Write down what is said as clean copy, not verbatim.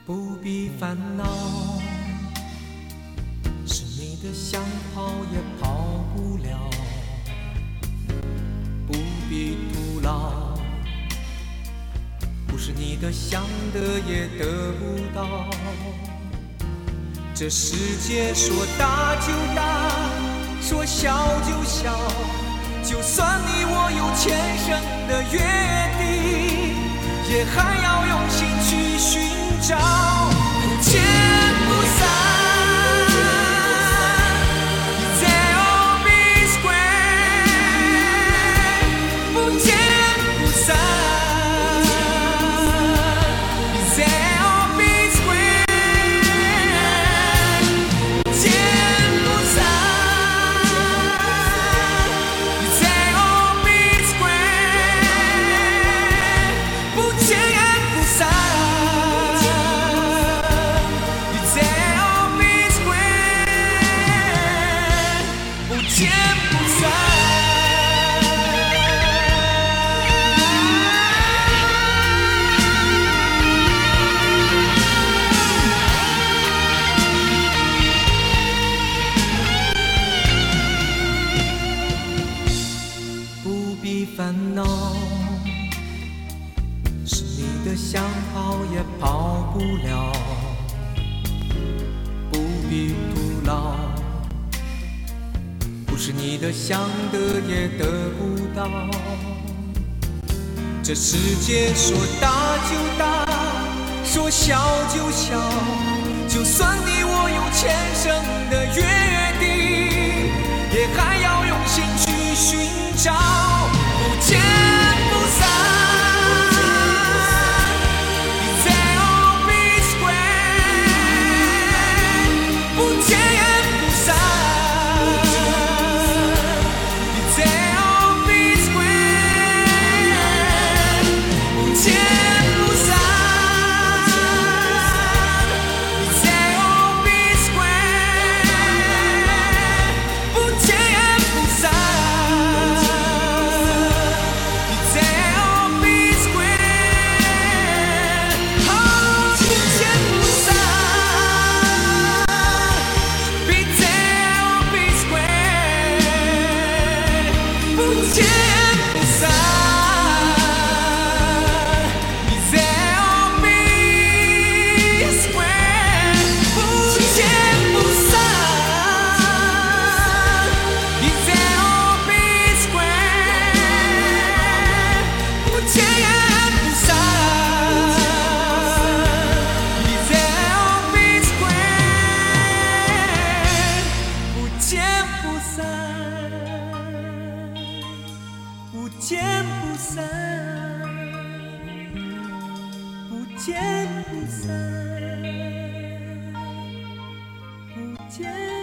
不必烦恼，是你的想跑也跑不了，不必徒劳，不是你的想得也得不到。这世界说大就大，说小就小，就算你我有前生的约定，也还要用心去寻找，不见不散。They'll be square， 不见不散。They'll be square， 不见不散。They'll be square， 不见不散。不必烦恼，是你的想跑也跑不了，不必徒劳，不是你的想得也得不到。这世界说大就大，说小就小，就算你我有前生的约定，也还要用心去寻找，不见不散。They'll be square， 不见不散。They'll be square， 不见不散。They'll be square， 不见不散。They'll be square， 不见不散。They'll be square， 不见不散。They'll be square， 不见不散。They'll be square， 不见不散。They'll be square， 不见不散，不见不散，不见不散，不见。